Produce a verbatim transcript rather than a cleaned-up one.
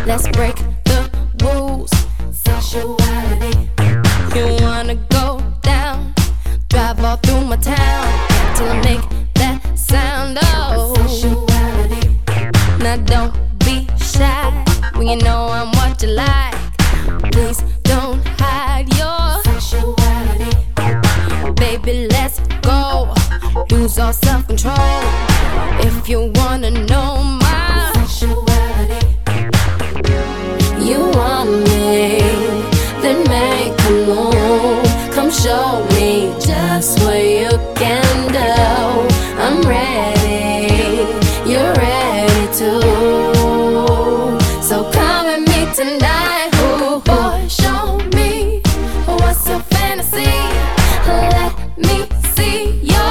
Let's break the rules. Sexuality. You wanna go down? Drive all through my town till I make that sound. Oh, sexuality. Now don't be shy when you know I'm what you like. Please don't hide your sexuality. Baby, let's go. Lose all self-control. If you wanna know my sexuality, you want me, then make a move. Come show me just what you can do. I'm ready, you're ready too. So come with me tonight. Ooh, boy, show me what's your fantasy. Let me see your